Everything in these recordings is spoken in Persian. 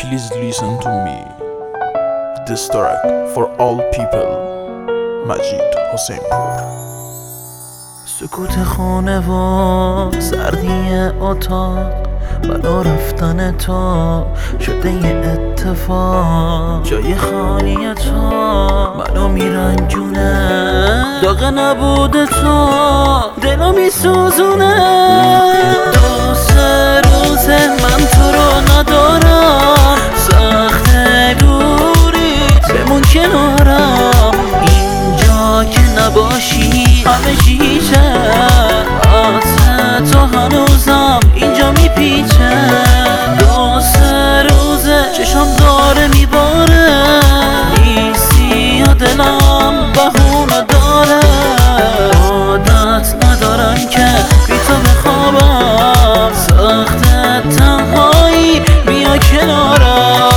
Please listen to me. This track for all people. مجید حسینپور. سکوت خانه و سردی اتاق برا رفتن تو شده یه اتفاق. جای خالی تو منو میرنجونه، داغ نبود تو دلو میسوزونه. 2-3 روزه من تو رو ندارم، سخت دوریت بمون کنارم. اینجا که نباشی همه چیزه، عطر تو هنوزم اینجا میپیچه. 2-3 روزه چشم داره میباره، نیستی یا دلم بهونه داره. عادت ندارم که بی تو بخوابم، سخت تنهایی بیا کنارم.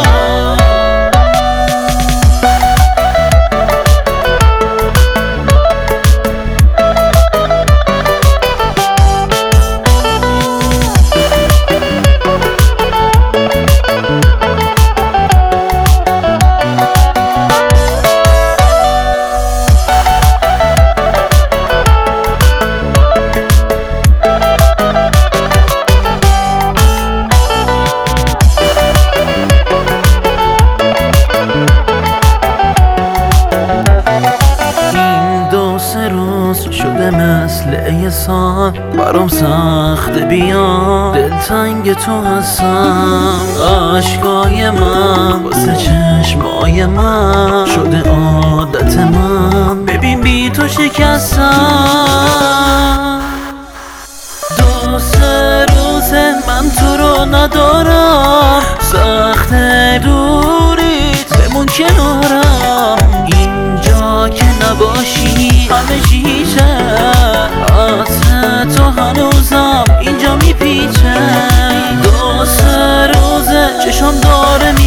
شده مثل یه سال برام سخت بیام، دلتنگ تو هستم. عشقای من واسه چشمای من شده عادت من، ببین بی تو شکستم. 2-3 روزه من تو رو ندارم، سخت دوریت بمون کنارم. اینجا که نباشی همه چیزه، عطر تو هنوزم اینجا میپیچه. 2-3 روزه چشم داره